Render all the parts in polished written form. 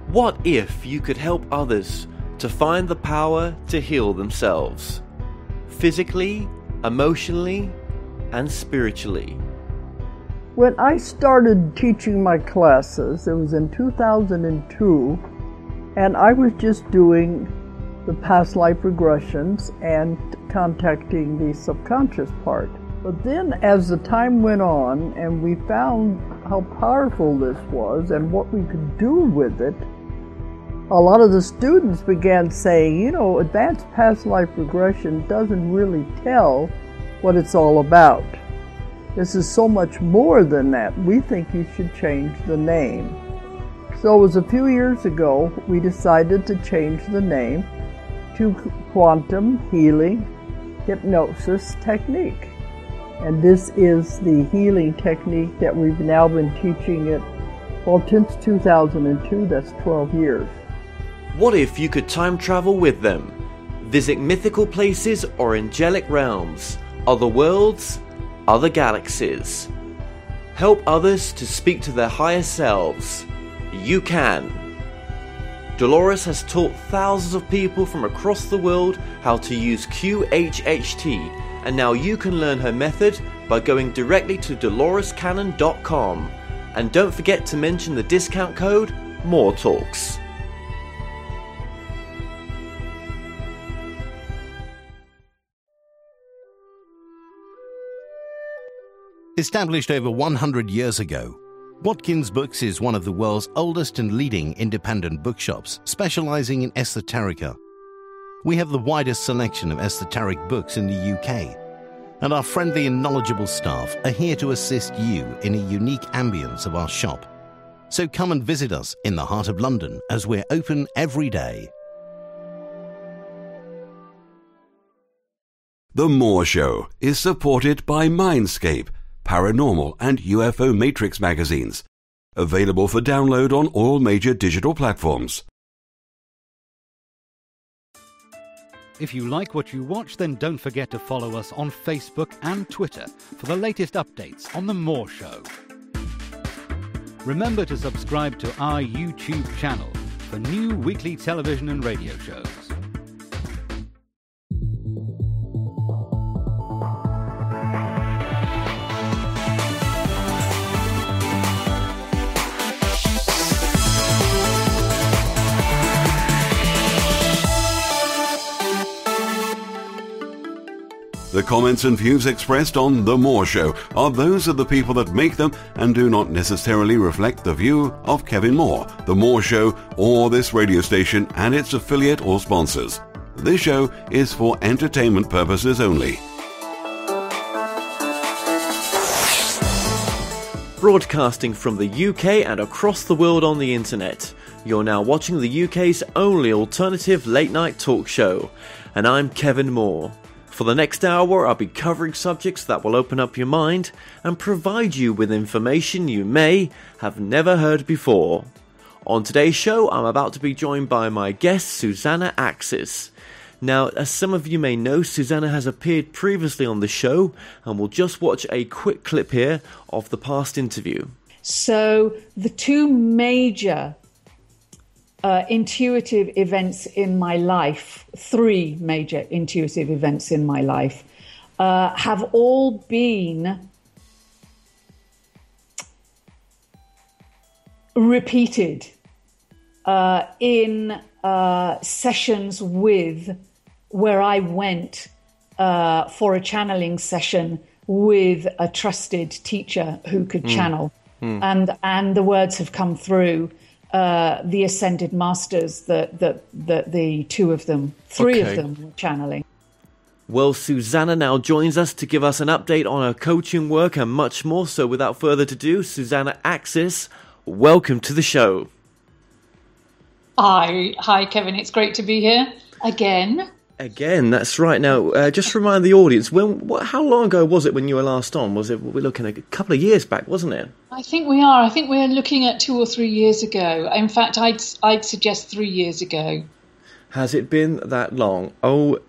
What if you could help others to find the power to heal themselves? Physically, emotionally, and spiritually. When I started teaching my classes, it was in 2002, and I was just doing the past life regressions and contacting the subconscious part. But then as the time went on and we found how powerful this was and what we could do with it, a lot of the students began saying, advanced past life regression doesn't really tell what it's all about. This is so much more than that. We think you should change the name. So it was a few years ago we decided to change the name to Quantum Healing Hypnosis Technique. And this is the healing technique that we've now been teaching it, since 2002, that's 12 years. What if you could time travel with them? Visit mythical places or angelic realms, other worlds, other galaxies. Help others to speak to their higher selves. You can. Dolores has taught thousands of people from across the world how to use QHHT, and now you can learn her method by going directly to DoloresCannon.com. And don't forget to mention the discount code MORETALKS. Established over 100 years ago, Watkins Books is one of the world's oldest and leading independent bookshops specializing in esoterica. We have the widest selection of esoteric books in the UK, and our friendly and knowledgeable staff are here to assist you in a unique ambience of our shop. So come and visit us in the heart of London as we're open every day. The Moore Show is supported by Mindscape, Paranormal and UFO Matrix magazines. Available for download on all major digital platforms. If you like what you watch, then don't forget to follow us on Facebook and Twitter for the latest updates on The Moore Show. Remember to subscribe to our YouTube channel for new weekly television and radio shows. The comments and views expressed on The Moore Show are those of the people that make them and do not necessarily reflect the view of Kevin Moore, The Moore Show, or this radio station and its affiliate or sponsors. This show is for entertainment purposes only. Broadcasting from the UK and across the world on the internet, you're now watching the UK's only alternative late-night talk show, and I'm Kevin Moore. For the next hour, I'll be covering subjects that will open up your mind and provide you with information you may have never heard before. On today's show, I'm about to be joined by my guest, Susanna Axis. Now, as some of you may know, Susanna has appeared previously on the show, and we'll just watch a quick clip here of the past interview. So, the two major intuitive events in my life, three major intuitive events in my life, have all been repeated in sessions where I went for a channeling session with a trusted teacher who could channel. And the words have come through. The Ascended Masters, the two of them, three of them were channeling. Well, Susanna now joins us to give us an update on her coaching work and much more. So without further ado, Susanna Axis, welcome to the show. Hi, Kevin. It's great to be here again. Again, that's right. Now, just remind the audience, how long ago was it when you were last on? We're looking at a couple of years back, wasn't it? I think we are. I think we're looking at 2 or 3 years ago. In fact, I'd suggest 3 years ago. Has it been that long?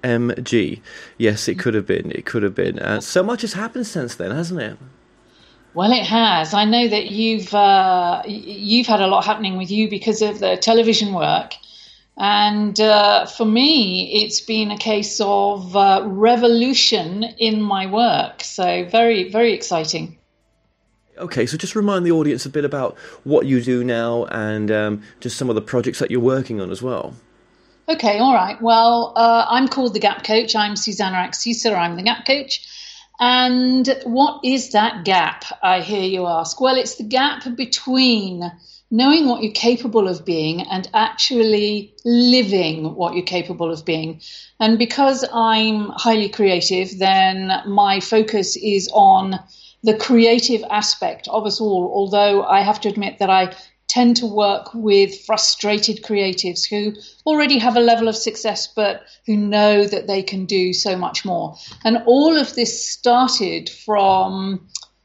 OMG. Yes, it could have been. It could have been. So much has happened since then, hasn't it? Well, it has. I know that you've had a lot happening with you because of the television work. And for me, it's been a case of revolution in my work. So very, very exciting. Okay, so just remind the audience a bit about what you do now and just some of the projects that you're working on as well. Okay, all right. Well, I'm called the Gap Coach. I'm Susanna Axisa. I'm the Gap Coach. And what is that gap, I hear you ask? Well, it's the gap between knowing what you're capable of being and actually living what you're capable of being. And because I'm highly creative, then my focus is on the creative aspect of us all, although I have to admit that I tend to work with frustrated creatives who already have a level of success, but who know that they can do so much more. And all of this started from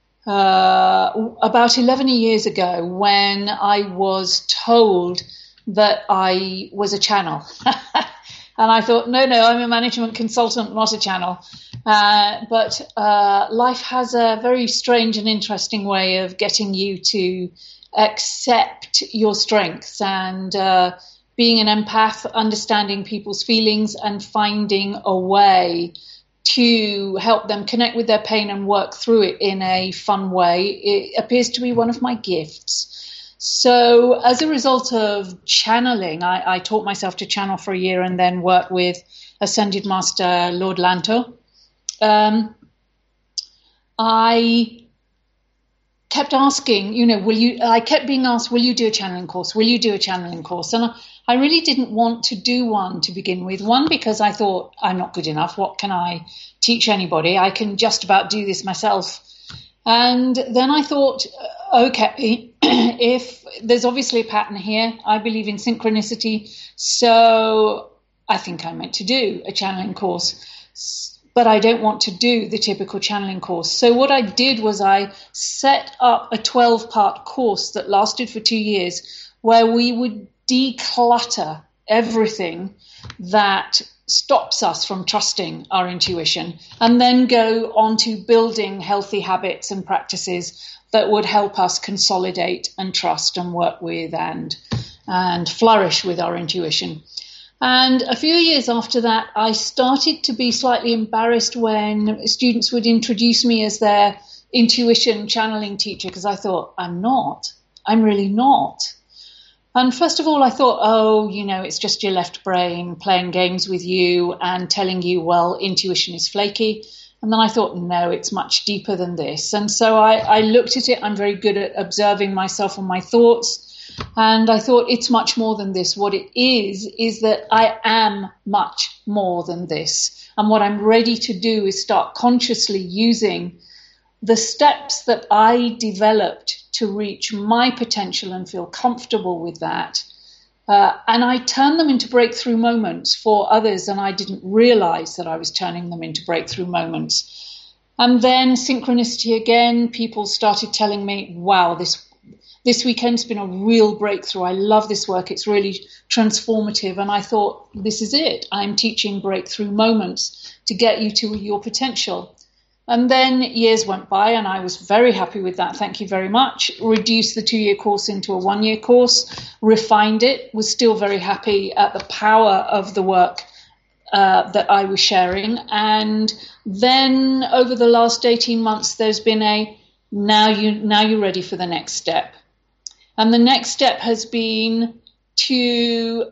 about 11 years ago when I was told that I was a channel. And I thought, no, I'm a management consultant, not a channel. But life has a very strange and interesting way of getting you to accept your strengths and being an empath, understanding people's feelings and finding a way to help them connect with their pain and work through it in a fun way. It appears to be one of my gifts. So as a result of channeling, I taught myself to channel for a year and then work with Ascended Master Lord Lanto. I kept asking, I kept being asked, will you do a channeling course? Will you do a channeling course? And I really didn't want to do one to begin with. One, because I thought I'm not good enough. What can I teach anybody? I can just about do this myself. And then I thought, okay, if there's obviously a pattern here, I believe in synchronicity. So I think I'm meant to do a channeling course. But I don't want to do the typical channeling course. So what I did was I set up a 12-part course that lasted for 2 years where we would declutter everything that stops us from trusting our intuition and then go on to building healthy habits and practices that would help us consolidate and trust and work with and flourish with our intuition. And a few years after that, I started to be slightly embarrassed when students would introduce me as their intuition channeling teacher, because I thought, I'm really not. And first of all, I thought, it's just your left brain playing games with you and telling you, well, intuition is flaky. And then I thought, no, it's much deeper than this. And so I looked at it. I'm very good at observing myself and my thoughts. And I thought it's much more than this. What it is that I am much more than this. And what I'm ready to do is start consciously using the steps that I developed to reach my potential and feel comfortable with that. And I turn them into breakthrough moments for others, and I didn't realize that I was turning them into breakthrough moments. And then synchronicity again, people started telling me, wow, this weekend's been a real breakthrough. I love this work. It's really transformative. And I thought, this is it. I'm teaching breakthrough moments to get you to your potential. And then years went by and I was very happy with that. Thank you very much. Reduced the 2-year course into a 1-year course, refined it, was still very happy at the power of the work that I was sharing. And then over the last 18 months, there's been now you're ready for the next step. And the next step has been to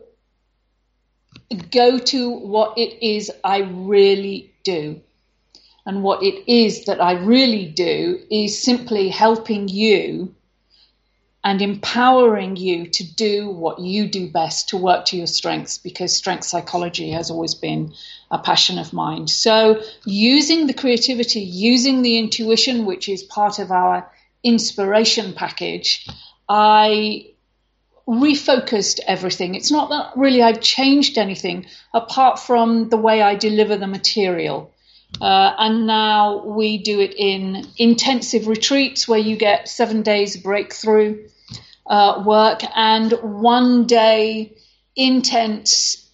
go to what it is I really do. And what it is that I really do is simply helping you and empowering you to do what you do best, to work to your strengths, because strength psychology has always been a passion of mine. So using the creativity, using the intuition, which is part of our inspiration package, I refocused everything. It's not that really I've changed anything apart from the way I deliver the material. And now we do it in intensive retreats where you get 7 days breakthrough work and 1 day intense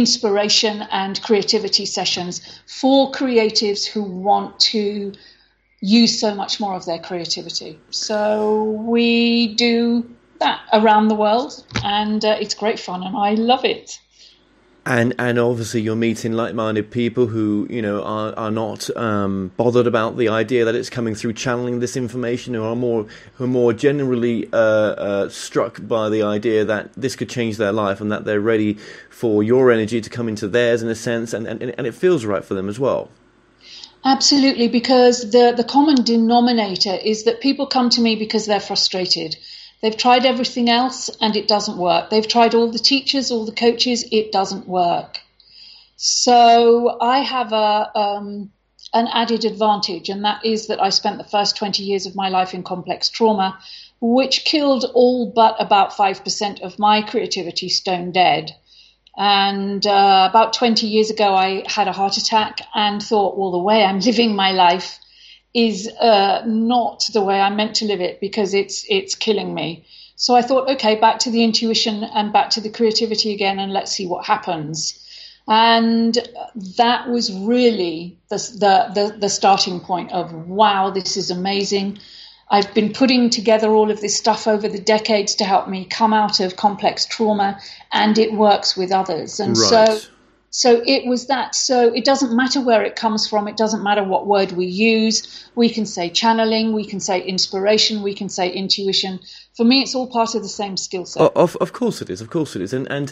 inspiration and creativity sessions for creatives who want to use so much more of their creativity. So we do that around the world, and it's great fun, and I love it. And obviously you're meeting like-minded people who, you know, are not bothered about the idea that it's coming through channeling this information, who are more generally struck by the idea that this could change their life, and that they're ready for your energy to come into theirs in a sense, and it feels right for them as well. Absolutely, because the common denominator is that people come to me because they're frustrated. They've tried everything else and it doesn't work. They've tried all the teachers, all the coaches, it doesn't work. So I have an added advantage, and that is that I spent the first 20 years of my life in complex trauma, which killed all but about 5% of my creativity stone dead. And about 20 years ago, I had a heart attack and thought, well, the way I'm living my life is not the way I'm meant to live it, because it's killing me. So I thought, okay, back to the intuition and back to the creativity again, and let's see what happens. And that was really the starting point of, wow, this is amazing. I've been putting together all of this stuff over the decades to help me come out of complex trauma, and it works with others. And right. So it was that. So it doesn't matter where it comes from. It doesn't matter what word we use. We can say channeling. We can say inspiration. We can say intuition. For me, it's all part of the same skill set. Of course it is. Of course it is. And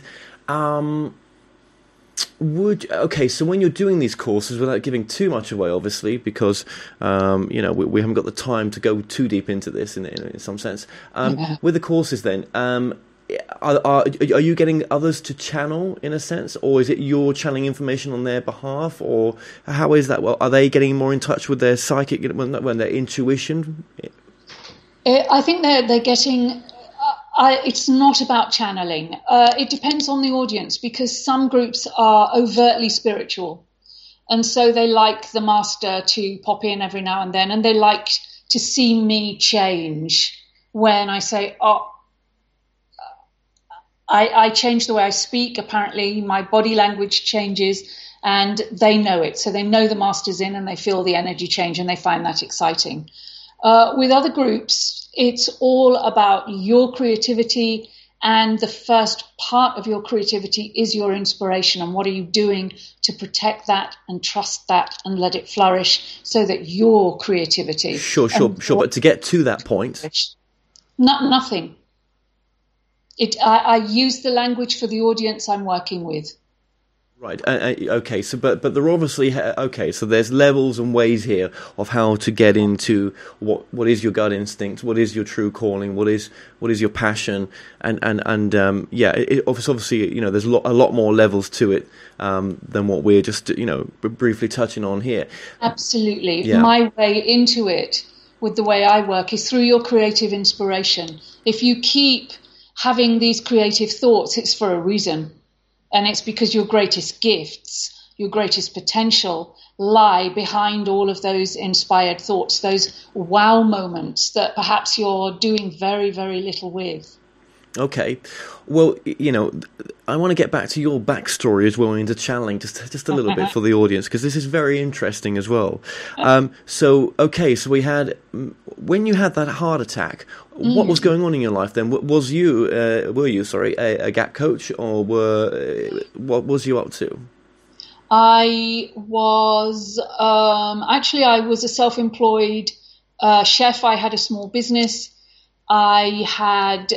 so when you're doing these courses, without giving too much away, obviously, because you know, we haven't got the time to go too deep into this in some sense. With the courses, then. Are you getting others to channel in a sense, or is it you're channeling information on their behalf, or how is that? Well, are they getting more in touch with their psychic, when their intuition? I think they're getting. It's not about channeling. It depends on the audience, because some groups are overtly spiritual, and so they like the master to pop in every now and then, and they like to see me change when I say, oh, I change the way I speak. Apparently my body language changes, and they know it. So they know the master's in, and they feel the energy change, and they find that exciting. With other groups, it's all about your creativity, and the first part of your creativity is your inspiration. And what are you doing to protect that and trust that and let it flourish, so that your creativity... Sure. But to get to that point... Nothing. I use the language for the audience I'm working with. Right. Okay. So, but they're obviously okay. So there's levels and ways here of how to get into what is your gut instinct, what is your true calling, what is your passion, and obviously, you know, there's a lot more levels to it than what we're just, you know, briefly touching on here. Absolutely. Yeah. My way into it, with the way I work, is through your creative inspiration. If you keep having these creative thoughts, it's for a reason. And it's because your greatest gifts, your greatest potential lie behind all of those inspired thoughts, those wow moments that perhaps you're doing very, very little with. Okay. Well, you know, I want to get back to your backstory as well into channeling, just a little bit for the audience, because this is very interesting as well. So we had, when you had that heart attack, what was going on in your life then? Were you a GAT coach, or what was you up to? I was, I was a self-employed chef. I had a small business. I had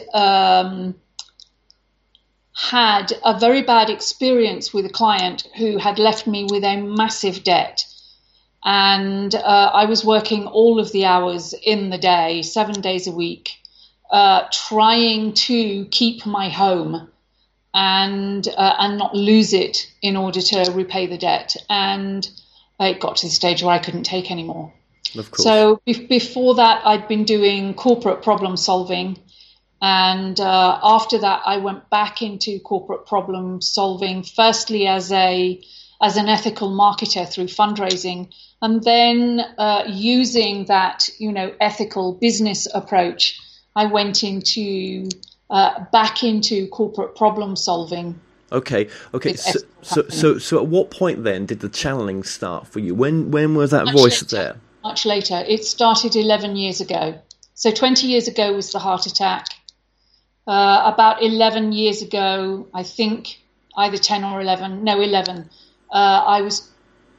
had a very bad experience with a client who had left me with a massive debt. And I was working all of the hours in the day, 7 days a week, trying to keep my home and not lose it in order to repay the debt. And it got to the stage where I couldn't take any more. Of course. So before that, I'd been doing corporate problem solving. And after that, I went back into corporate problem solving, firstly as an ethical marketer through fundraising, and then using that, ethical business approach, I went into back into corporate problem solving. Okay. So at what point then did the channeling start for you? When was that voice there? much later. It started 11 years ago. So 20 years ago was the heart attack. About 11 years ago, I think either 10 or 11, no, 11, I was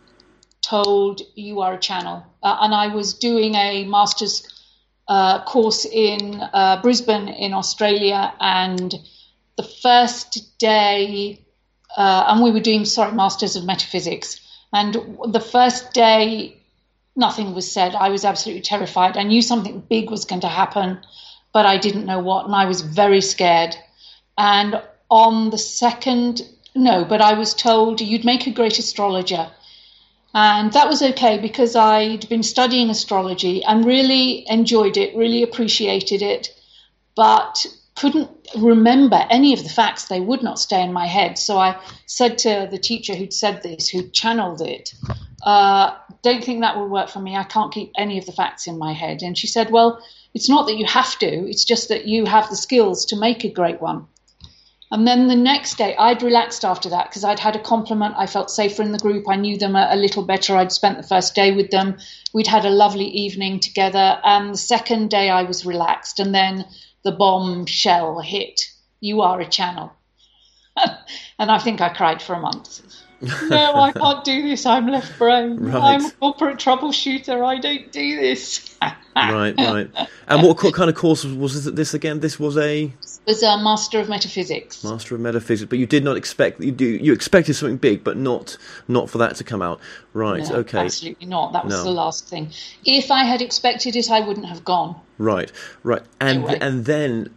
told you are a channel. And I was doing a master's course in Brisbane in Australia, and the first day, and we were doing, Masters of Metaphysics, and the first day nothing was said. I was absolutely terrified. I knew something big was going to happen, but I didn't know what, and I was very scared. And on the second, but I was told you'd make a great astrologer. And that was okay, because I'd been studying astrology and really enjoyed it, really appreciated it, but couldn't remember any of the facts. They would not stay in my head. So I said to the teacher who'd said this, who'd channeled it, don't think that will work for me. I can't keep any of the facts in my head. And she said, well, it's not that you have to, it's just that you have the skills to make a great one. And then the next day, I'd relaxed after that because I'd had a compliment. I felt safer in the group. I knew them a little better. I'd spent the first day with them. We'd had a lovely evening together. And the second day I was relaxed. And then the bombshell hit. You are a channel. And I think I cried for a month. No, I can't do this. I'm left brain. Right. I'm a corporate troubleshooter. I don't do this. Right. And what kind of course was this again? This was a Master of Metaphysics. Master of Metaphysics, but you did not expect you expected something big, but not for that to come out. Right. No, okay. Absolutely not. That was the last thing. If I had expected it, I wouldn't have gone. Right. And Anyway. and then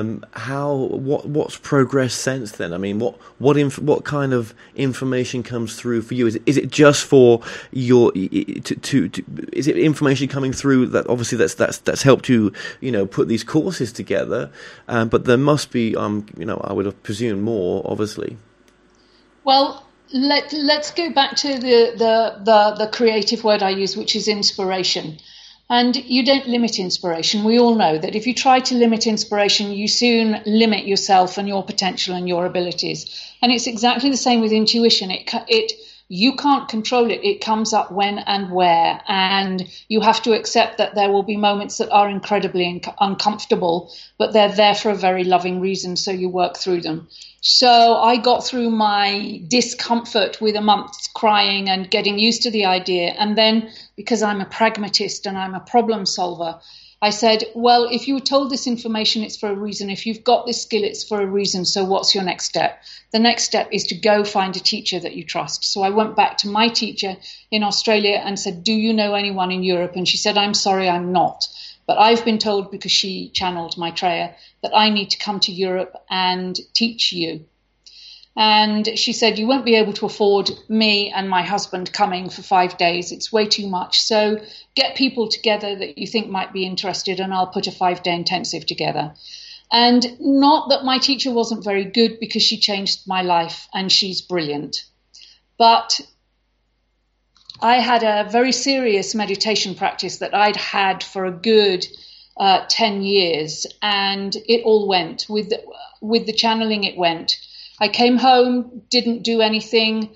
what's progress since then? I mean, what kind of information comes through for you? Is it just for your is it information coming through that obviously that's helped you put these courses together, but there must be I would presume more, obviously. Well, let's go back to the creative word I use, which is inspiration. And you don't limit inspiration. We all know that if you try to limit inspiration, you soon limit yourself and your potential and your abilities. And it's exactly the same with intuition. You can't control it. It comes up when and where. And you have to accept that there will be moments that are incredibly uncomfortable, but they're there for a very loving reason. So you work through them. So I got through my discomfort with a month's crying and getting used to the idea. And then, because I'm a pragmatist and I'm a problem solver, I said, well, if you were told this information, it's for a reason. If you've got this skill, it's for a reason. So what's your next step? The next step is to go find a teacher that you trust. So I went back to my teacher in Australia and said, do you know anyone in Europe? And she said, I'm sorry, I'm not. But I've been told, because she channeled Maitreya, that I need to come to Europe and teach you. And she said, you won't be able to afford me and my husband coming for 5 days. It's way too much. So get people together that you think might be interested, and I'll put a 5-day intensive together. And not that my teacher wasn't very good, because she changed my life and she's brilliant. But I had a very serious meditation practice that I'd had for a good 10 years, and it all went. With the channeling, it went. I came home, didn't do anything,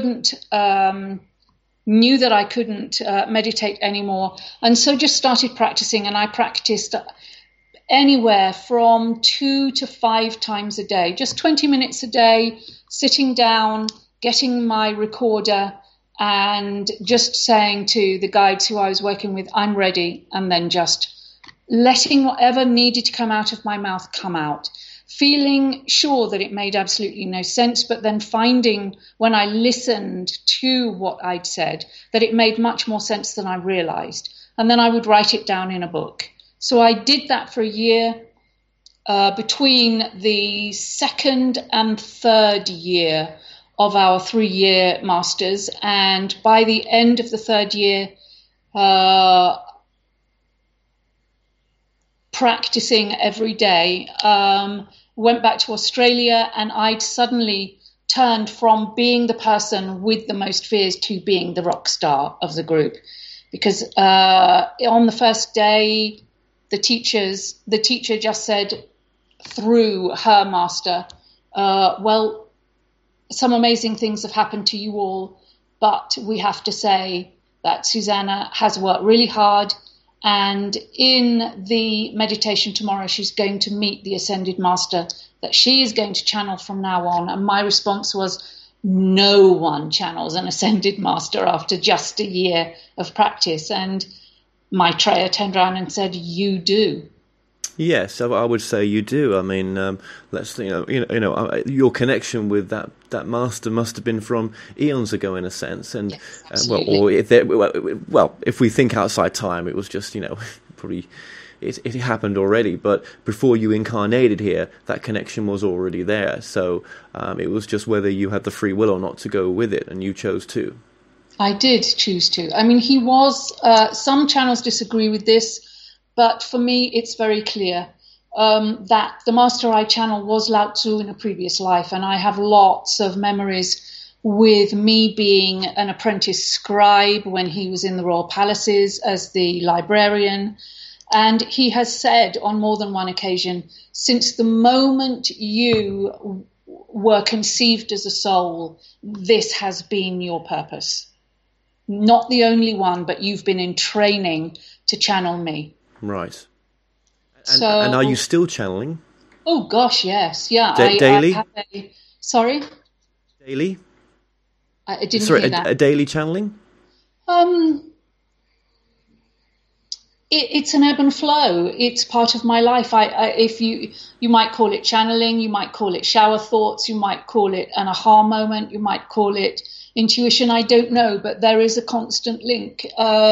knew that I couldn't meditate anymore, and so just started practicing. And I practiced anywhere from 2 to 5 times a day, just 20 minutes a day, sitting down, getting my recorder, and just saying to the guides who I was working with, I'm ready, and then just letting whatever needed to come out of my mouth come out. Feeling sure that it made absolutely no sense, but then finding when I listened to what I'd said that it made much more sense than I realized. And then I would write it down in a book. So I did that for a year. Between the second and third year of our 3-year masters. And by the end of the third year, practicing every day, went back to Australia, and I'd suddenly turned from being the person with the most fears to being the rock star of the group. Because on the first day, the teacher just said through her master, well, some amazing things have happened to you all, but we have to say that Susanna has worked really hard, and in the meditation tomorrow, she's going to meet the Ascended Master that she is going to channel from now on. And my response was, no one channels an Ascended Master after just a year of practice. And Maitreya turned around and said, you do. Yes, I would say you do. I mean, your connection with that master must have been from eons ago, in a sense. And yes, if we think outside time, it was just probably it happened already. But before you incarnated here, that connection was already there. So it was just whether you had the free will or not to go with it, and you chose to. I did choose to. I mean, he was. Some channels disagree with this. But for me, it's very clear that the master I channel was Lao Tzu in a previous life. And I have lots of memories with me being an apprentice scribe when he was in the royal palaces as the librarian. And he has said on more than one occasion, since the moment you were conceived as a soul, this has been your purpose. Not the only one, but you've been in training to channel me. Right. And are you still channeling? Oh, gosh, yes. Yeah. Daily? Sorry? Daily? I didn't hear that. A daily channeling? It's an ebb and flow. It's part of my life. If you might call it channeling, you might call it shower thoughts, you might call it an aha moment, you might call it intuition. I don't know, but there is a constant link.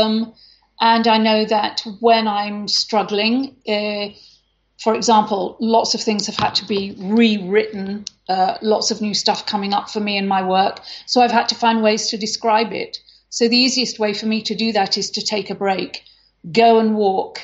And I know that when I'm struggling, for example, lots of things have had to be rewritten, lots of new stuff coming up for me in my work. So I've had to find ways to describe it. So the easiest way for me to do that is to take a break, go and walk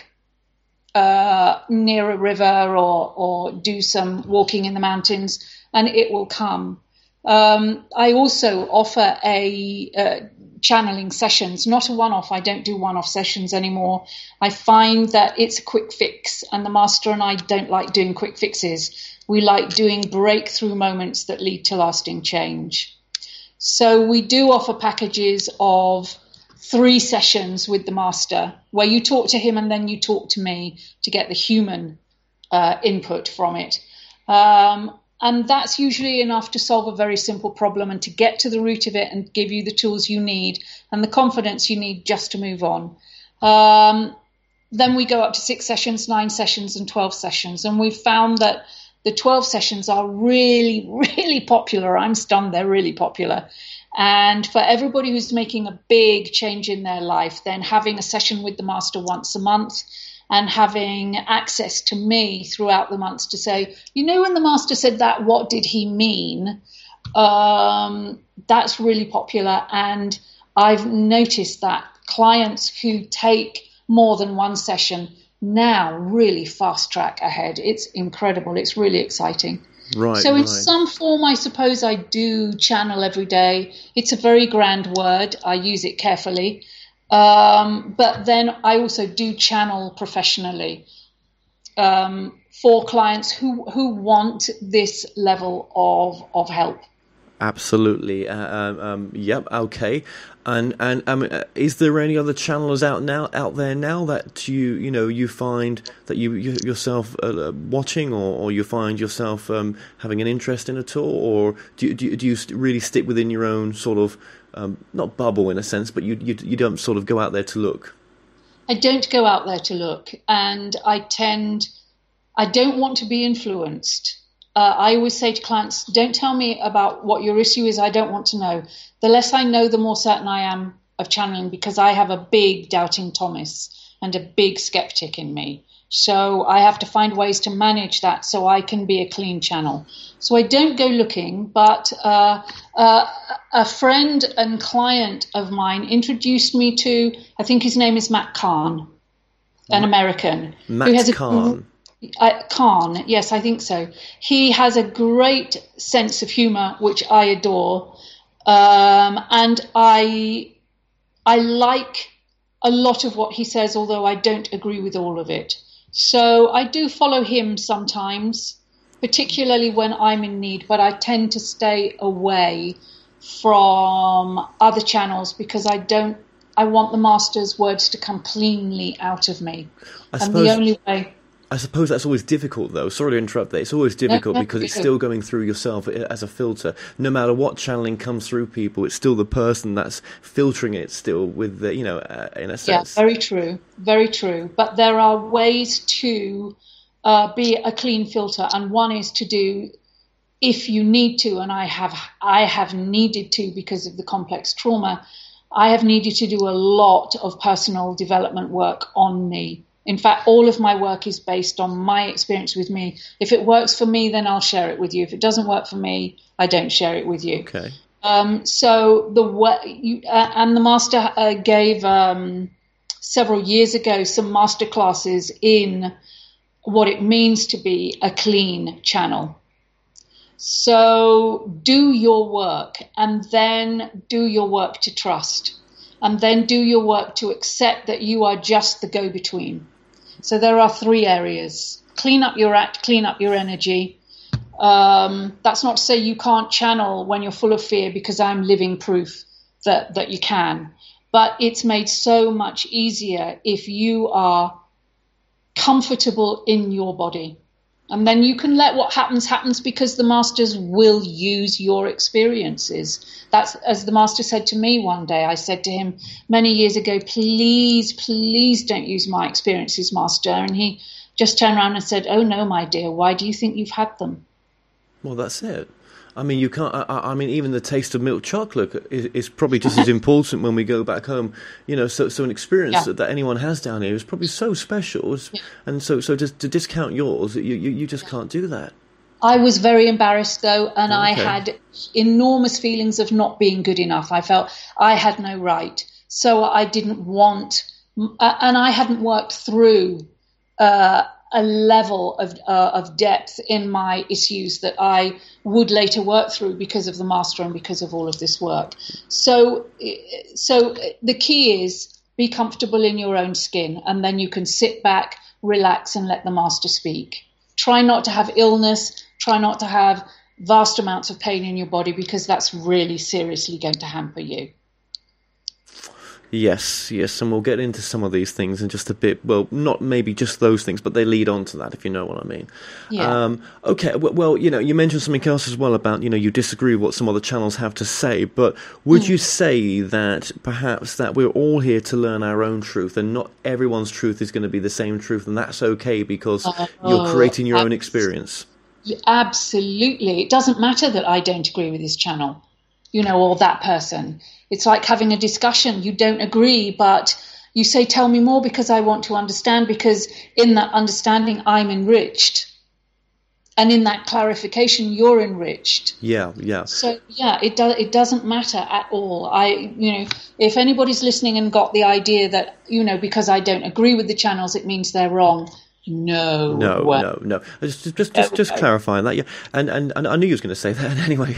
near a river or do some walking in the mountains, and it will come. I also offer channeling sessions, not a one-off. I don't do one-off sessions anymore. I find that it's a quick fix, and the master and I don't like doing quick fixes. We like doing breakthrough moments that lead to lasting change. So we do offer packages of 3 sessions with the master where you talk to him and then you talk to me to get the human input from it. And that's usually enough to solve a very simple problem and to get to the root of it and give you the tools you need and the confidence you need just to move on. Then we go up to 6 sessions, 9 sessions, and 12 sessions. And we've found that the 12 sessions are really, really popular. I'm stunned they're really popular. And for everybody who's making a big change in their life, then having a session with the master once a month and having access to me throughout the months to say, when the master said that, what did he mean? That's really popular. And I've noticed that clients who take more than one session now really fast track ahead. It's incredible. It's really exciting. Right. So in some form, I suppose I do channel every day. It's a very grand word. I use it carefully. But then I also do channel professionally for clients who want this level of help. Absolutely. Yep. Okay. And is there any other channelers out there now that you find that you yourself watching, or you find yourself having an interest in at all, or do you really stick within your own sort of not bubble in a sense, but you don't sort of go out there to look? I don't go out there to look, and I don't want to be influenced. I always say to clients, don't tell me about what your issue is. I don't want to know. The less I know, the more certain I am of channeling, because I have a big doubting Thomas and a big skeptic in me. So I have to find ways to manage that so I can be a clean channel. So I don't go looking, but a friend and client of mine introduced me to, I think his name is Matt Kahn, an American. Matt Kahn. Kahn, yes, I think so. He has a great sense of humor, which I adore, and I like a lot of what he says, although I don't agree with all of it. So I do follow him sometimes, particularly when I'm in need, but I tend to stay away from other channels because I don't I want the master's words to come cleanly out of me. And the only way... I suppose that's always difficult, though. Sorry to interrupt there. It's always difficult because it's still going through yourself as a filter. No matter what channeling comes through people, it's still the person that's filtering it still with the, in a sense. Yeah, very true. Very true. But there are ways to be a clean filter. And one is to do, if you need to, and I have needed to because of the complex trauma, I have needed to do a lot of personal development work on me. In fact, all of my work is based on my experience with me. If it works for me, then I'll share it with you. If it doesn't work for me, I don't share it with you. Okay. So the master gave several years ago some master classes in what it means to be a clean channel. So do your work, and then do your work to trust, and then do your work to accept that you are just the go-between. So there are 3 areas. Clean up your act, clean up your energy. That's not to say you can't channel when you're full of fear, because I'm living proof that you can. But it's made so much easier if you are comfortable in your body. And then you can let what happens, because the masters will use your experiences. That's, as the master said to me one day, I said to him many years ago, please don't use my experiences, master. And he just turned around and said, oh no, my dear, why do you think you've had them? Well, that's it. I mean, you can't. I mean, even the taste of milk chocolate is probably just as important when we go back home. So an experience that anyone has down here is probably so special, and so just to discount yours, you just can't do that. I was very embarrassed though, and I had enormous feelings of not being good enough. I felt I had no right, so I didn't want, and I hadn't worked through a level of depth in my issues that I would later work through because of the master and because of all of this work. So the key is be comfortable in your own skin, and then you can sit back, relax, and let the master speak. Try not to have illness. Try not to have vast amounts of pain in your body, because that's really seriously going to hamper you. Yes, and we'll get into some of these things in just a bit. Well, not maybe just those things, but they lead on to that, if you know what I mean. Yeah. Okay, well, you mentioned something else as well about, you disagree with what some other channels have to say, but would you say that perhaps that we're all here to learn our own truth, and not everyone's truth is going to be the same truth, and that's okay because you're creating your own experience? Absolutely. It doesn't matter that I don't agree with this channel, or that person. It's like having a discussion. You don't agree, but you say, tell me more, because I want to understand, because in that understanding, I'm enriched. And in that clarification, you're enriched. Yeah. So, it doesn't matter at all. If anybody's listening and got the idea that, because I don't agree with the channels, it means they're wrong. No. Just clarifying that. Yeah, and I knew you was going to say that anyway.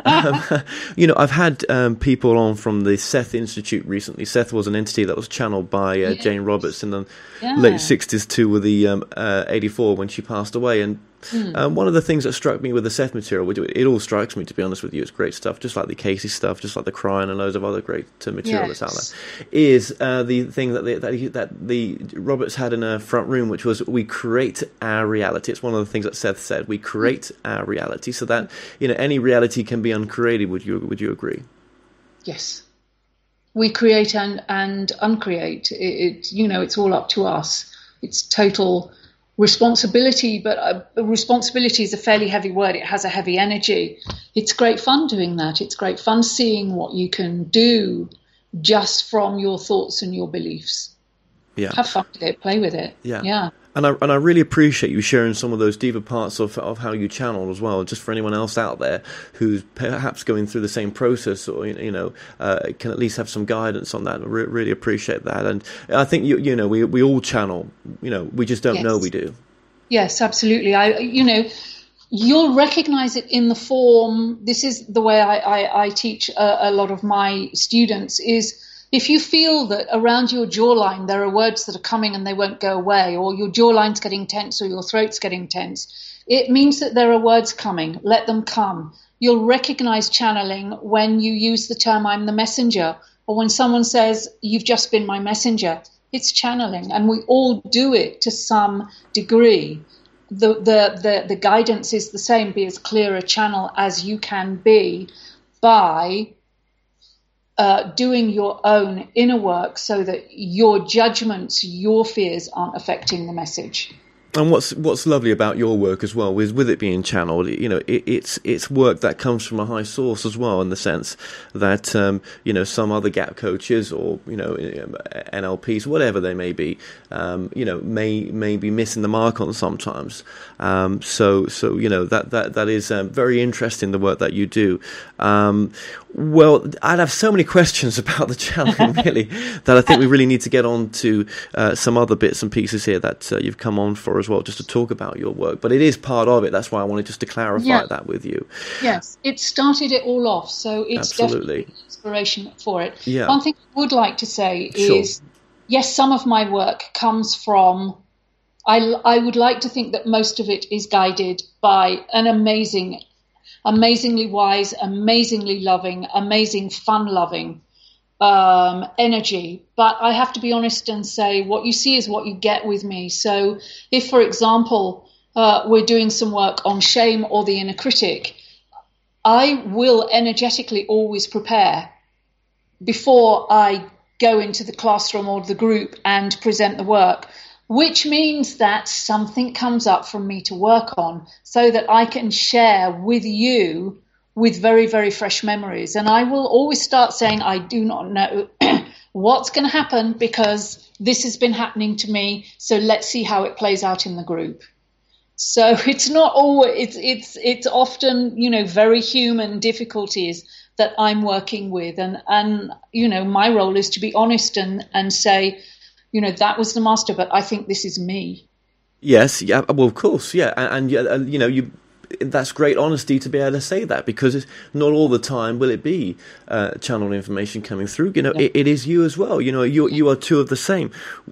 I've had people on from the Seth Institute recently. Seth was an entity that was channeled by Jane Roberts in the late 60s to with the 84 when she passed away. And one of the things that struck me with the Seth material, it all strikes me, to be honest with you, it's great stuff, just like the Casey stuff, just like the Crying and loads of other great material that's out there, is the thing that the Roberts had in a front room, which was, we create our reality. It's one of the things that Seth said, we create our reality, so that any reality can be uncreated. Would you agree? Yes, we create and uncreate. It's all up to us. It's total responsibility, but responsibility is a fairly heavy word. It has a heavy energy. It's great fun doing that. It's great fun seeing what you can do just from your thoughts and your beliefs. Yeah, have fun with it, play with it. Yeah. And I really appreciate you sharing some of those deeper parts of how you channel as well, just for anyone else out there who's perhaps going through the same process, or can at least have some guidance on that. I really appreciate that. And I think we all channel. We just don't know we do. Yes, absolutely. You'll recognize it in the form. This is the way I teach a lot of my students is, if you feel that around your jawline there are words that are coming and they won't go away, or your jawline's getting tense or your throat's getting tense, it means that there are words coming. Let them come. You'll recognize channeling when you use the term, I'm the messenger, or when someone says, "You've just been my messenger," it's channeling, and we all do it to some degree. The guidance is the same: be as clear a channel as you can be by doing your own inner work, so that your judgments, your fears aren't affecting the message. And what's lovely about your work as well is, with it being channeled, you know, it's work that comes from a high source as well, in the sense that you know, some other gap coaches or, you know, NLPs, whatever they may be, you know, may be missing the mark on sometimes. So you know, that is very interesting, the work that you do. Well, I'd have so many questions about the channeling, really, that I think we really need to get on to some other bits and pieces here that you've come on for as well, just to talk about your work. But it is part of it. That's why I wanted just to clarify that with you. Yes, it started it all off, so it's definitely an inspiration for it. Yeah. One thing I would like to say is, yes, some of my work comes from, I would like to think that most of it is guided by an amazingly wise, amazingly loving, amazing fun-loving energy. But I have to be honest and say, what you see is what you get with me. So if, for example, we're doing some work on shame or the inner critic, I will energetically always prepare before I go into the classroom or the group and present the work, which means that something comes up from me to work on, so that I can share with you with very, very fresh memories. And I will always start saying, I do not know what's going to happen, because this has been happening to me, so let's see how it plays out in the group. So it's not always, it's often, you know, very human difficulties that I'm working with. And you know, my role is to be honest and say, you know, that was the master, but I think this is me. Yes, yeah, well, of course, yeah, and you know, that's great honesty to be able to say that, because it's not all the time will it be channeled information coming through. You know, it is you as well. You know, you are two of the same.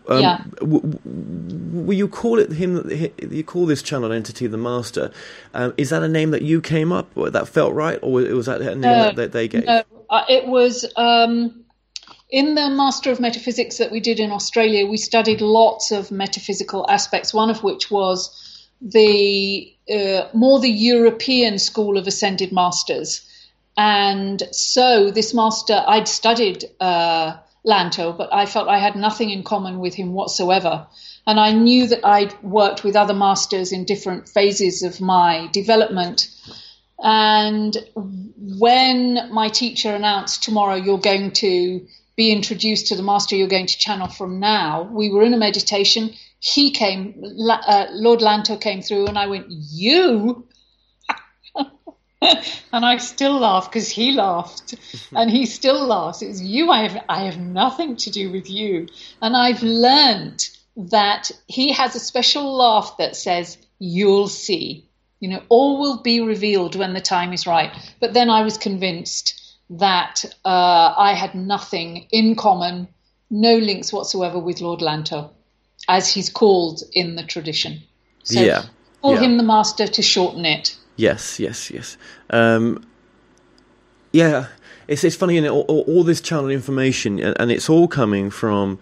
Will you call it him? You call this channeled entity the master? Is that a name that you came up with, that felt right, or was that a name that they gave? No, it was. In the Master of Metaphysics that we did in Australia, we studied lots of metaphysical aspects, one of which was the European school of ascended masters. And so this master, I'd studied Lanto, but I felt I had nothing in common with him whatsoever. And I knew that I'd worked with other masters in different phases of my development. And when my teacher announced, tomorrow you're going to be introduced to the master you're going to channel from now, we were in a meditation. He came, Lord Lanto came through, and I went, you? And I still laugh because he laughed, and he still laughs. It's you. I have nothing to do with you. And I've learned that he has a special laugh that says, you'll see. You know, all will be revealed when the time is right. But then I was convinced that I had nothing in common, no links whatsoever with Lord Lanto, as he's called in the tradition. So call him the master to shorten it. Yes. It's funny, you know, all this channel information, and it's all coming from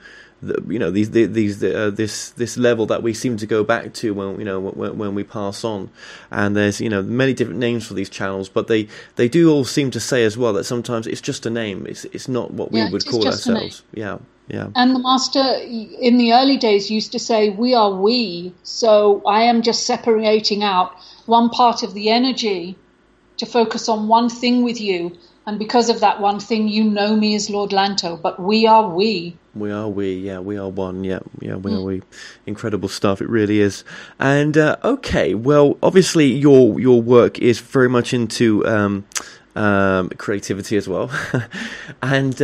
this level that we seem to go back to when we pass on. And there's, you know, many different names for these channels, but they do all seem to say as well that sometimes it's just a name. It's not what we would call ourselves. Yeah. And the master in the early days used to say, we are we. So I am just separating out one part of the energy to focus on one thing with you. And because of that one thing, you know me as Lord Lanto, but we are we. We are we, yeah, we are one, yeah, we are we. Incredible stuff, it really is. And, okay, well, obviously your work is very much into creativity as well. And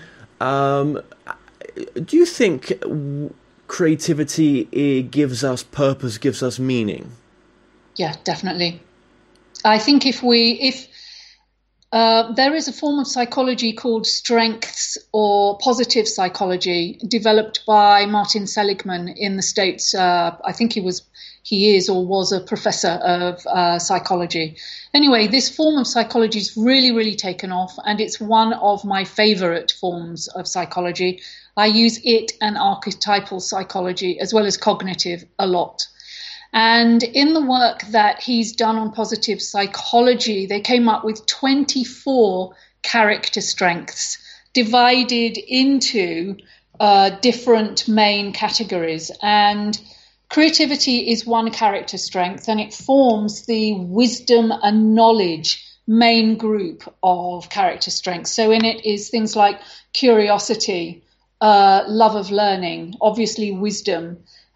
do you think creativity gives us purpose, gives us meaning? Yeah, definitely. I think if there is a form of psychology called strengths or positive psychology, developed by Martin Seligman in the States. I think he is or was a professor of psychology. Anyway, this form of psychology is really, really taken off, and it's one of my favorite forms of psychology. I use it and archetypal psychology as well as cognitive a lot. And in the work that he's done on positive psychology, they came up with 24 character strengths divided into different main categories. And creativity is one character strength, and it forms the wisdom and knowledge main group of character strengths. So in it is things like curiosity, love of learning, obviously wisdom.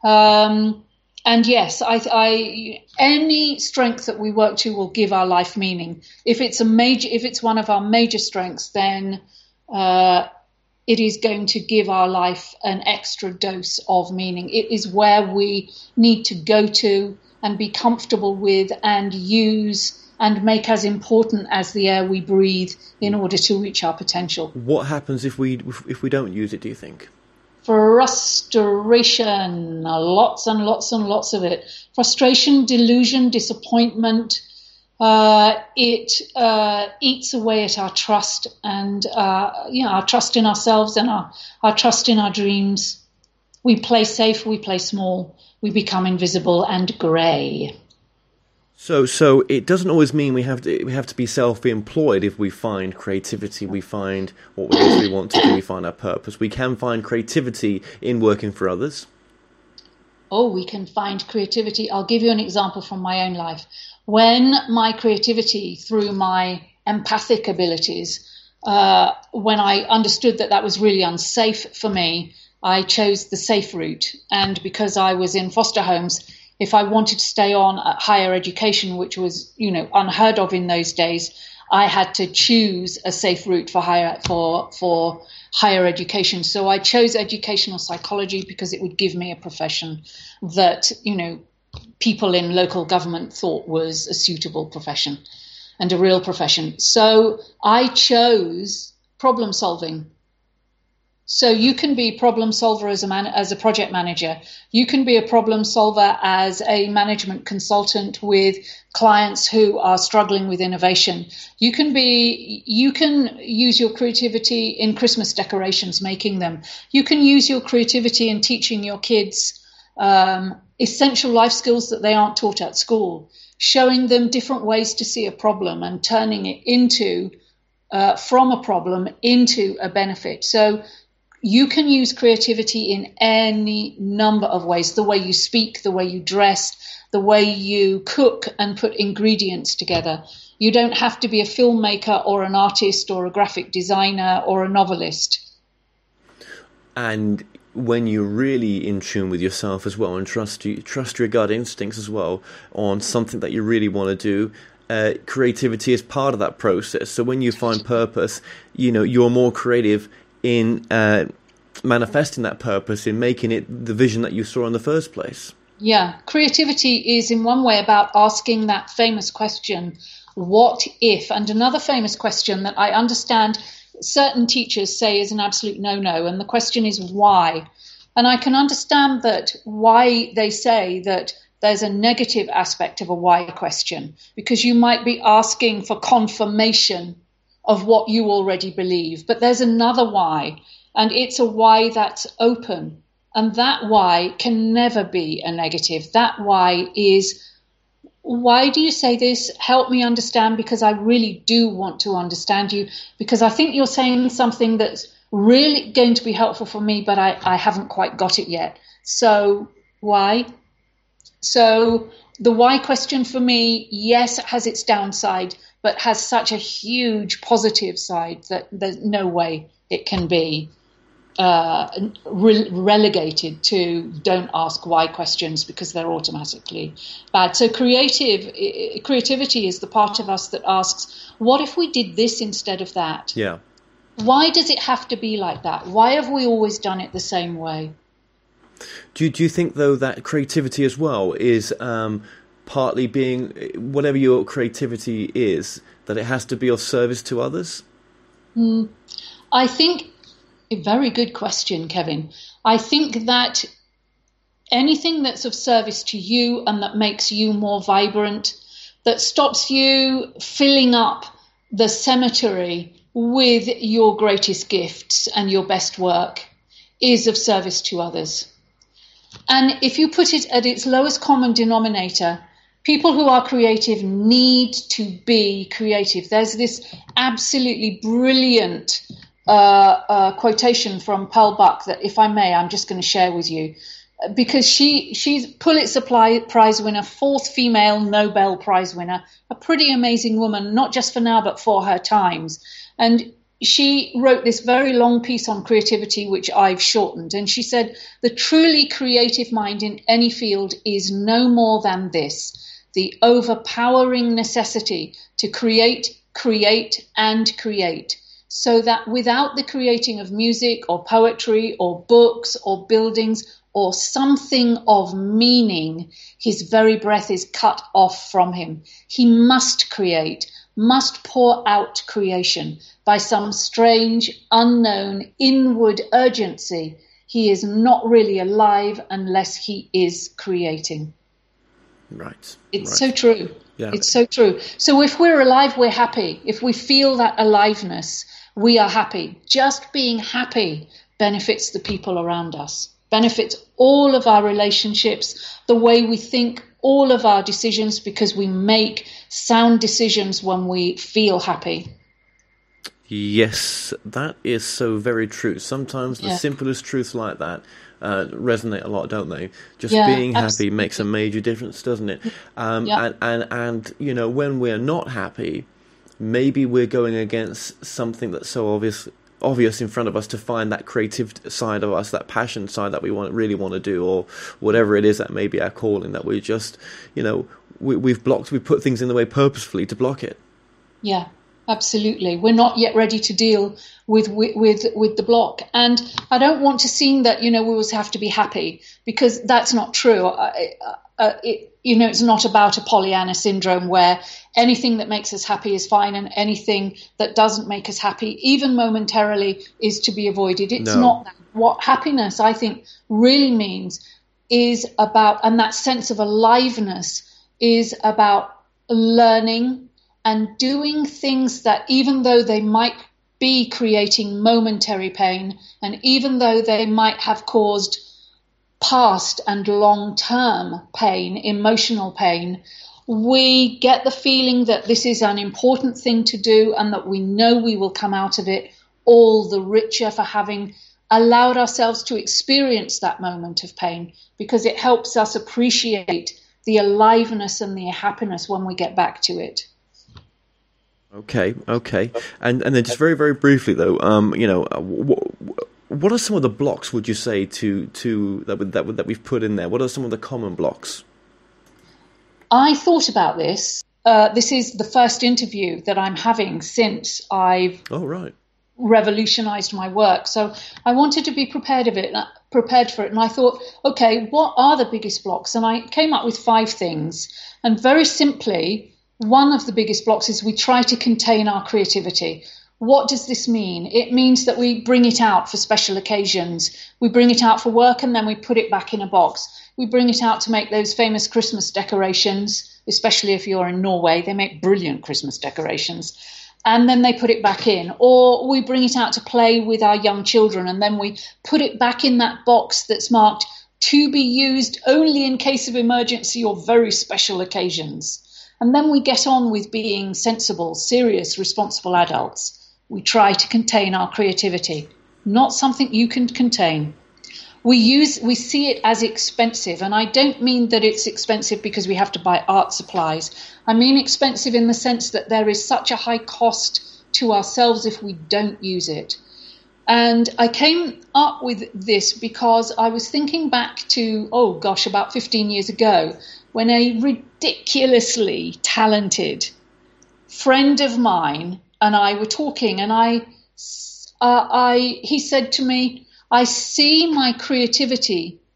And yes, any strength that we work to will give our life meaning. If it's one of our major strengths, then it is going to give our life an extra dose of meaning. It is where we need to go to and be comfortable with and use and make as important as the air we breathe in order to reach our potential. What happens if we don't use it, do you think? Frustration, lots and lots and lots of it. Frustration, delusion, disappointment. It eats away at our trust and our trust in ourselves and our trust in our dreams. We play safe, we play small, we become invisible and grey. So it doesn't always mean we have to be self-employed. If we find creativity, we find what it is we want to do, we find our purpose. We can find creativity in working for others. Oh, we can find creativity. I'll give you an example from my own life. When my creativity, through my empathic abilities, when I understood that was really unsafe for me, I chose the safe route. And because I was in foster homes, if I wanted to stay on at higher education, which was, unheard of in those days, I had to choose a safe route for higher education. So I chose educational psychology because it would give me a profession that, people in local government thought was a suitable profession and a real profession. So I chose problem solving. So you can be a problem solver as a project manager. You can be a problem solver as a management consultant with clients who are struggling with innovation. You can use your creativity in Christmas decorations, making them. You can use your creativity in teaching your kids essential life skills that they aren't taught at school, showing them different ways to see a problem and turning it into from a problem into a benefit. So you can use creativity in any number of ways. The way you speak, the way you dress, the way you cook and put ingredients together. You don't have to be a filmmaker or an artist or a graphic designer or a novelist. And when you're really in tune with yourself as well and trust your gut instincts as well on something that you really want to do, creativity is part of that process. So when you find purpose, you're more creative in manifesting that purpose, in making it the vision that you saw in the first place. Yeah, creativity is in one way about asking that famous question, what if? And another famous question that I understand certain teachers say is an absolute no-no, and the question is why? And I can understand that why they say that there's a negative aspect of a why question, because you might be asking for confirmation of what you already believe. But there's another why, and it's a why that's open. And that why can never be a negative. That why is, why do you say this? Help me understand, because I really do want to understand you, because I think you're saying something that's really going to be helpful for me, but I haven't quite got it yet. So why? So the why question for me, yes, it has its downside, but has such a huge positive side that there's no way it can be relegated to don't ask why questions, because they're automatically bad. So creativity is the part of us that asks, what if we did this instead of that? Yeah. Why does it have to be like that? Why have we always done it the same way? Do you think, though, that creativity as well is partly being, whatever your creativity is, that it has to be of service to others? I think, a very good question, Kevin. I think that anything that's of service to you and that makes you more vibrant, that stops you filling up the cemetery with your greatest gifts and your best work, is of service to others. And if you put it at its lowest common denominator, people who are creative need to be creative. There's this absolutely brilliant quotation from Pearl Buck that, if I may, I'm just going to share with you, because she's Pulitzer Prize winner, 4th female Nobel Prize winner, a pretty amazing woman, not just for now, but for her times. And she wrote this very long piece on creativity, which I've shortened. And she said, the truly creative mind in any field is no more than this: the overpowering necessity to create, and create, so that without the creating of music or poetry or books or buildings or something of meaning, his very breath is cut off from him. He must create, must pour out creation by some strange, unknown, inward urgency. He is not really alive unless he is creating. Right. It's so true. Yeah. It's so true. So if we're alive, we're happy. If we feel that aliveness, we are happy. Just being happy benefits the people around us, benefits all of our relationships, the way we think, all of our decisions, because we make sound decisions when we feel happy. Yes, that is so very true. Sometimes the simplest truths like that resonate a lot, don't they? Just being happy makes a major difference, doesn't it? And you know, when we're not happy, maybe we're going against something that's so obvious in front of us, to find that creative side of us, that passion side that we really want to do, or whatever it is that may be our calling, that we just, you know, we've put things in the way purposefully to block it. Yeah. Absolutely. We're not yet ready to deal with the block. And I don't want to seem that, you know, we always have to be happy, because that's not true. It's not about a Pollyanna syndrome where anything that makes us happy is fine and anything that doesn't make us happy, even momentarily, is to be avoided. It's not that. What happiness, I think, really means is about, and that sense of aliveness is about learning and doing things that, even though they might be creating momentary pain, and even though they might have caused past and long-term pain, emotional pain, we get the feeling that this is an important thing to do and that we know we will come out of it all the richer for having allowed ourselves to experience that moment of pain, because it helps us appreciate the aliveness and the happiness when we get back to it. Okay. And then just very, very briefly though, you know, what are some of the blocks, would you say, to that we've put in there? What are some of the common blocks? I thought about this. This is the first interview that I'm having since I've revolutionized my work. So I wanted to be prepared for it. And I thought, okay, what are the biggest blocks? And I came up with 5 things. And very simply, one of the biggest blocks is we try to contain our creativity. What does this mean? It means that we bring it out for special occasions. We bring it out for work and then we put it back in a box. We bring it out to make those famous Christmas decorations, especially if you're in Norway. They make brilliant Christmas decorations. And then they put it back in. Or we bring it out to play with our young children and then we put it back in that box that's marked to be used only in case of emergency or very special occasions. And then we get on with being sensible, serious, responsible adults. We try to contain our creativity, not something you can contain. We see it as expensive, and I don't mean that it's expensive because we have to buy art supplies. I mean expensive in the sense that there is such a high cost to ourselves if we don't use it. And I came up with this because I was thinking back to, about 15 years ago, when a ridiculously talented friend of mine and I were talking, and he said to me, I see my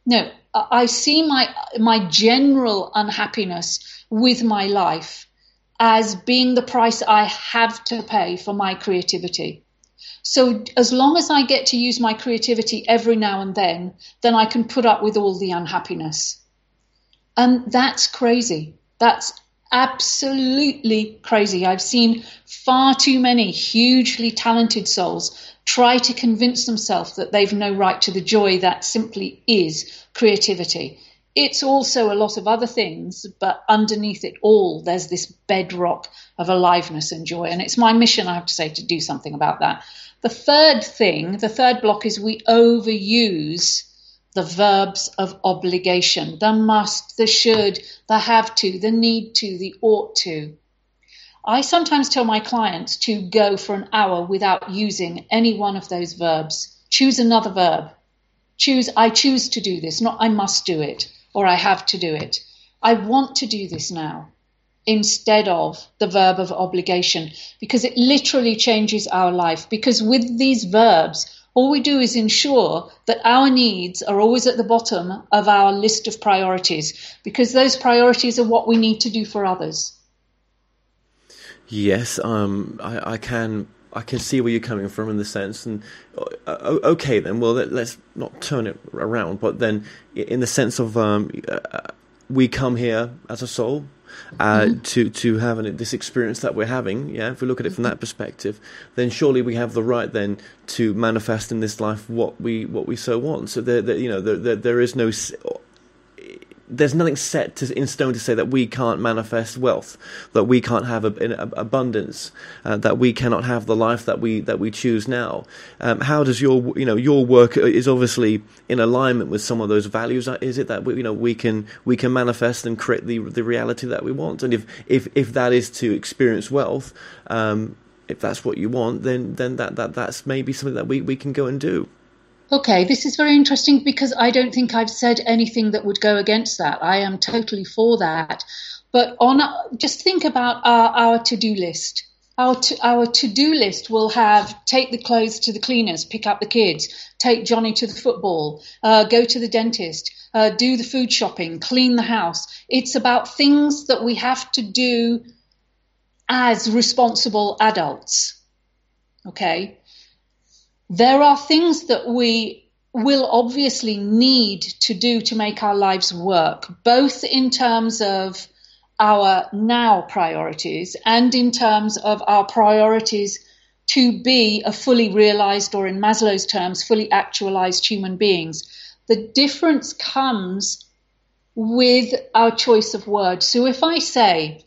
general unhappiness with my life as being the price I have to pay for my creativity. So as long as I get to use my creativity every now and then I can put up with all the unhappiness. And that's crazy. That's absolutely crazy. I've seen far too many hugely talented souls try to convince themselves that they've no right to the joy that simply is creativity. It's also a lot of other things, but underneath it all, there's this bedrock of aliveness and joy. And it's my mission, I have to say, to do something about that. The third block is we overuse the verbs of obligation, the must, the should, the have to, the need to, the ought to. I sometimes tell my clients to go for an hour without using any one of those verbs. Choose another verb. I choose to do this, not I must do it or I have to do it. I want to do this now, instead of the verb of obligation, because it literally changes our life. Because with these verbs, all we do is ensure that our needs are always at the bottom of our list of priorities, because those priorities are what we need to do for others. Yes, I can see where you're coming from in the sense, and okay then, well let's not turn it around, but then in the sense of we come here as a soul to have this experience that we're having. Yeah, if we look at it from that perspective, then surely we have the right then to manifest in this life what we so want. So there is no. There's nothing set in stone to say that we can't manifest wealth, that we can't have abundance, that we cannot have the life that we choose now. How does your work is obviously in alignment with some of those values? Is it that we can manifest and create the reality that we want? And if that is to experience wealth, if that's what you want, then that's maybe something that we can go and do. Okay, this is very interesting because I don't think I've said anything that would go against that. I am totally for that. But just think about our to-do list. Our to-do list will have take the clothes to the cleaners, pick up the kids, take Johnny to the football, go to the dentist, do the food shopping, clean the house. It's about things that we have to do as responsible adults. Okay? There are things that we will obviously need to do to make our lives work, both in terms of our now priorities and in terms of our priorities to be a fully realized, or in Maslow's terms, fully actualized human beings. The difference comes with our choice of words. So if I say,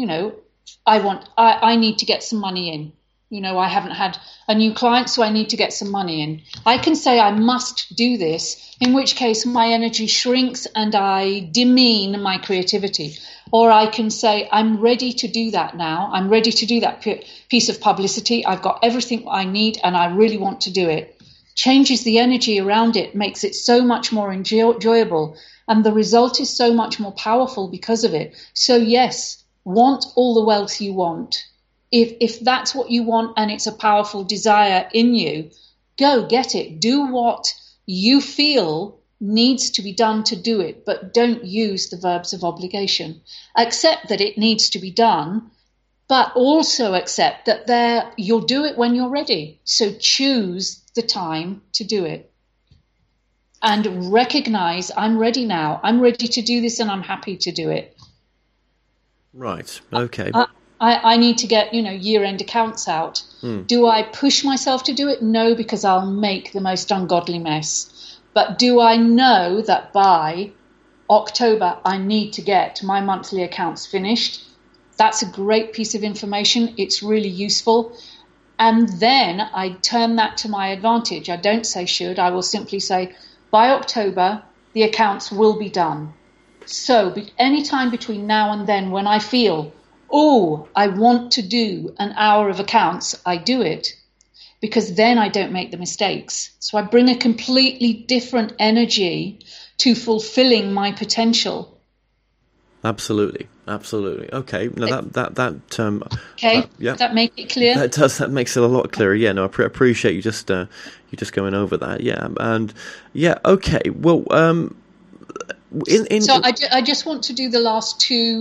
I need to get some money in. I haven't had a new client, so I need to get some money in. I can say I must do this, in which case my energy shrinks and I demean my creativity. Or I can say I'm ready to do that now. I'm ready to do that piece of publicity. I've got everything I need and I really want to do it. Changes the energy around it, makes it so much more enjoyable. And the result is so much more powerful because of it. So yes, want all the wealth you want. If that's what you want and it's a powerful desire in you, go get it. Do what you feel needs to be done to do it, but don't use the verbs of obligation. Accept that it needs to be done, but also accept that you'll do it when you're ready. So choose the time to do it. And recognize, I'm ready now. I'm ready to do this and I'm happy to do it. Right. Okay. I need to get, year-end accounts out. Do I push myself to do it? No, because I'll make the most ungodly mess. But do I know that by October I need to get my monthly accounts finished? That's a great piece of information. It's really useful. And then I turn that to my advantage. I don't say should. I will simply say, by October, the accounts will be done. So any time between now and then when I feel, I want to do an hour of accounts, I do it, because then I don't make the mistakes. So I bring a completely different energy to fulfilling my potential. Absolutely. Okay. No, that okay. Yeah. Does that make it clear? That does. That makes it a lot clearer. Yeah. No, I appreciate you just going over that. Yeah. And yeah. Okay. Well. So I just want to do the last two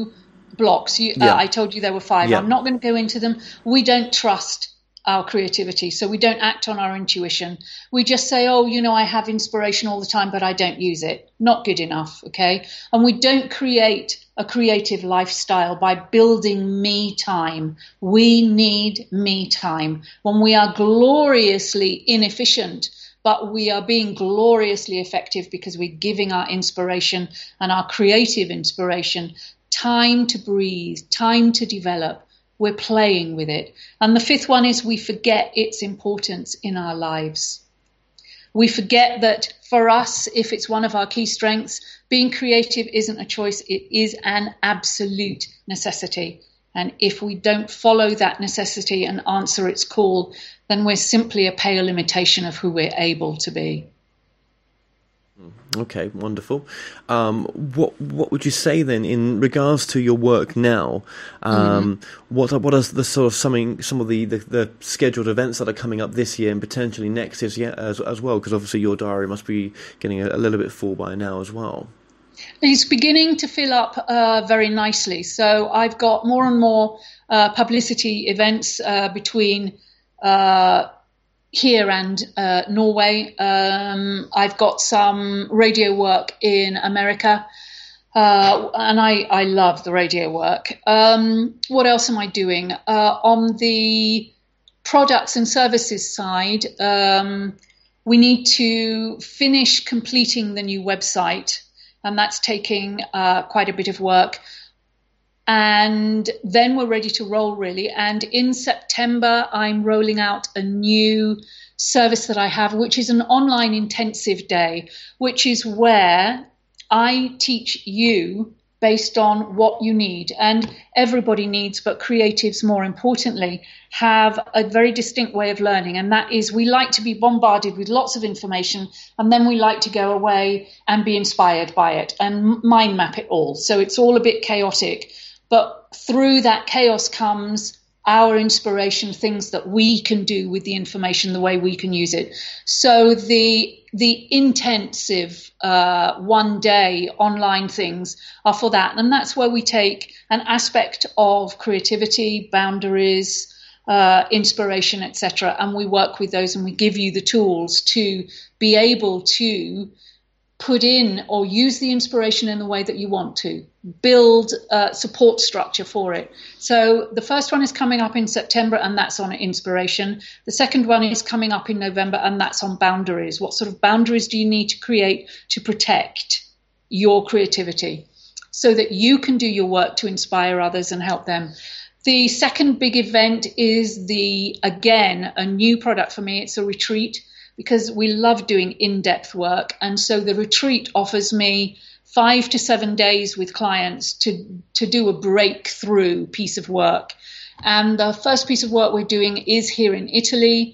blocks. I told you there were 5. Yeah. I'm not going to go into them. We don't trust our creativity, so we don't act on our intuition. We just say, oh, I have inspiration all the time, but I don't use it. Not good enough, okay? And we don't create a creative lifestyle by building me time. We need me time. When we are gloriously inefficient, but we are being gloriously effective because we're giving our inspiration and our creative inspiration time to breathe, time to develop. We're playing with it. And the 5th one is we forget its importance in our lives. We forget that for us, if it's one of our key strengths, being creative isn't a choice, it is an absolute necessity. And if we don't follow that necessity and answer its call, then we're simply a pale imitation of who we're able to be. Okay, wonderful. What would you say then in regards to your work now? What are the sort of some of the scheduled events that are coming up this year and potentially next year as well? Because obviously your diary must be getting a little bit full by now as well. It's beginning to fill up very nicely. So I've got more and more publicity events between here and Norway. I've got some radio work in America, and I love the radio work. What else am I doing? On the products and services side, we need to finish completing the new website, and that's taking quite a bit of work. And then we're ready to roll, really. And in September, I'm rolling out a new service that I have, which is an online intensive day, which is where I teach you based on what you need. And everybody needs, but creatives, more importantly, have a very distinct way of learning. And that is, we like to be bombarded with lots of information, and then we like to go away and be inspired by it and mind map it all. So it's all a bit chaotic. But through that chaos comes our inspiration, things that we can do with the information, the way we can use it. So the intensive one-day online things are for that. And that's where we take an aspect of creativity, boundaries, inspiration, etc., and we work with those, and we give you the tools to be able to put in or use the inspiration in the way that you want to, build a support structure for it. So the first one is coming up in September, and that's on inspiration. The second one is coming up in November, and that's on boundaries. What sort of boundaries do you need to create to protect your creativity so that you can do your work to inspire others and help them? The second big event is again, a new product for me. It's a retreat, because we love doing in-depth work. And so the retreat offers me 5 to 7 days with clients to do a breakthrough piece of work. And the first piece of work we're doing is here in Italy,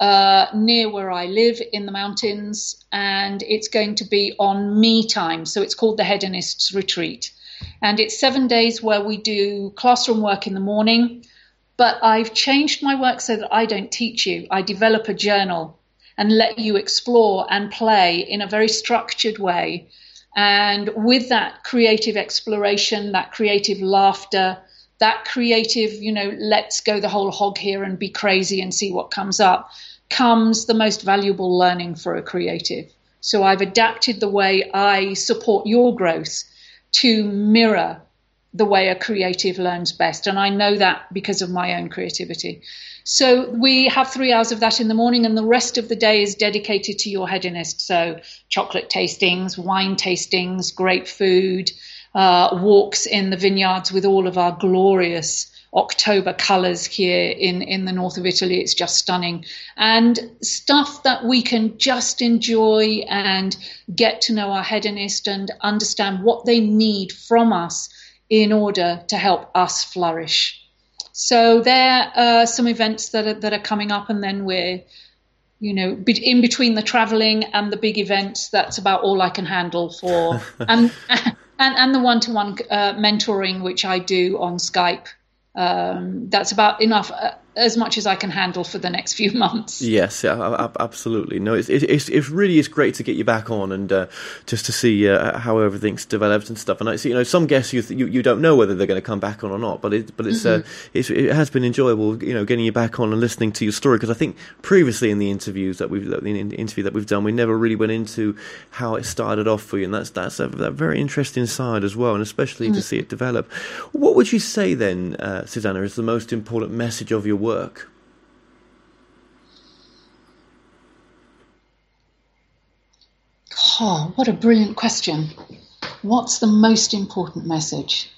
near where I live in the mountains. And it's going to be on me time. So it's called the Hedonists Retreat. And it's 7 days where we do classroom work in the morning. But I've changed my work so that I don't teach you. I develop a journal and let you explore and play in a very structured way. And with that creative exploration, that creative laughter, that creative, let's go the whole hog here and be crazy and see what comes up, comes the most valuable learning for a creative. So I've adapted the way I support your growth to mirror the way a creative learns best. And I know that because of my own creativity. So we have 3 hours of that in the morning, and the rest of the day is dedicated to your hedonist. So chocolate tastings, wine tastings, great food, walks in the vineyards with all of our glorious October colours here in the north of Italy. It's just stunning. And stuff that we can just enjoy and get to know our hedonist and understand what they need from us in order to help us flourish. So there are some events that are coming up, and then we're, in between the traveling and the big events, that's about all I can handle for, and the one-to-one mentoring, which I do on Skype. That's about enough. as much as I can handle for the next few months. Yes, absolutely. No, it really is great to get you back on and just to see how everything's developed and stuff. And I see, some guests you don't know whether they're going to come back on or not, but it has been enjoyable, getting you back on and listening to your story, because I think previously in the interview that we've done, we never really went into how it started off for you, and that's a very interesting side as well, and especially to see it develop. What would you say then, Susanna, is the most important message of your work? Oh, what a brilliant question. What's the most important message?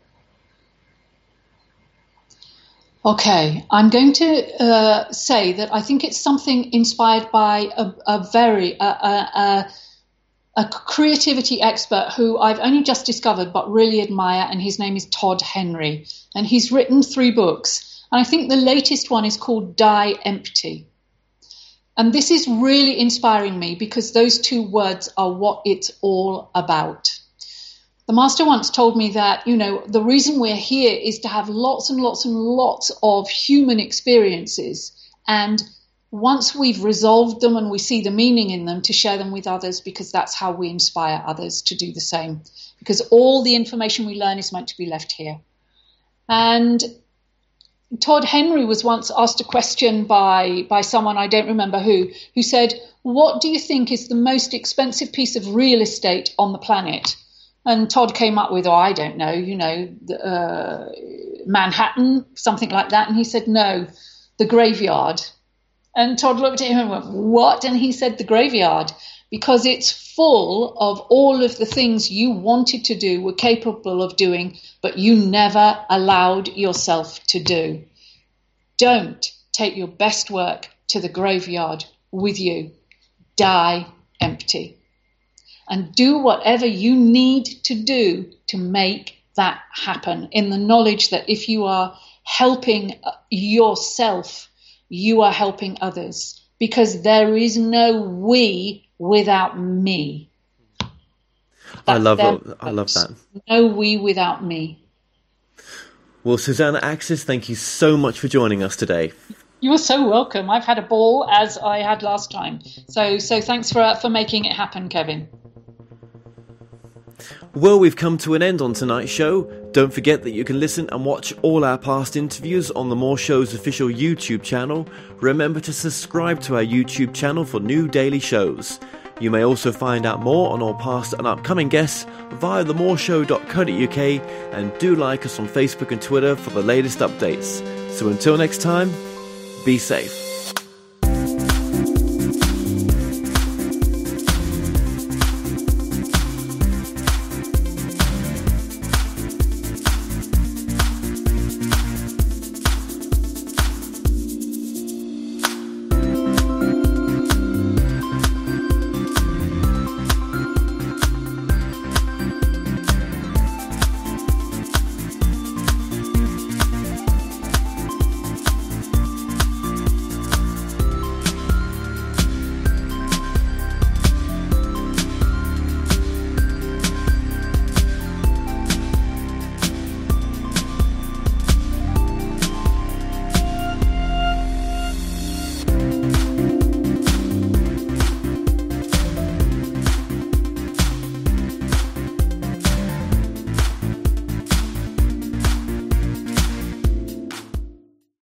Okay, I'm going to say that I think it's something inspired by a creativity expert who I've only just discovered but really admire, and his name is Todd Henry. And he's written 3 books. And I think the latest one is called Die Empty. And this is really inspiring me because those 2 words are what it's all about. The master once told me that, the reason we're here is to have lots and lots and lots of human experiences. And once we've resolved them and we see the meaning in them, to share them with others, because that's how we inspire others to do the same. Because all the information we learn is meant to be left here. And Todd Henry was once asked a question by someone, I don't remember who said, what do you think is the most expensive piece of real estate on the planet? And Todd came up with, I don't know, Manhattan, something like that. And he said, no, the graveyard. And Todd looked at him and went, what? And he said, the graveyard, because it's full of all of the things you wanted to do, were capable of doing, but you never allowed yourself to do. Don't take your best work to the graveyard with you. Die empty. And do whatever you need to do to make that happen, in the knowledge that if you are helping yourself, you are helping others, because there is no we without me. I love that. No we without me. Well, Susanna Axis, thank you so much for joining us today. You're so welcome. I've had a ball, as I had last time. So thanks for making it happen, Kevin. Well, we've come to an end on tonight's show. Don't forget that you can listen and watch all our past interviews on the More Show's official YouTube channel. Remember to subscribe to our YouTube channel for new daily shows. You may also find out more on all past and upcoming guests via themoreshow.co.uk, and do like us on Facebook and Twitter for the latest updates. So until next time, be safe.